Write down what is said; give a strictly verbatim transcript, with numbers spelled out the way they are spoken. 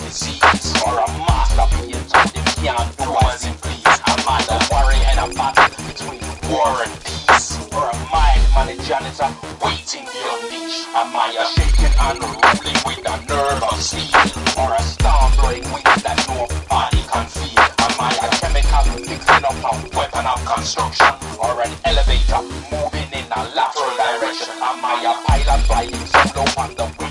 disease, or a master painter that can't do as he please? Am I the warrior in a battle between war and peace, or a mild-mannered janitor waiting to unleash? Am I a shaking and ruling with a nerve of steel, or a storm-blowing wind that no body can feel? Am I a chemical fixing up a weapon of construction, or an elevator moving in a lateral direction? Am I a pilot flying solo on the wind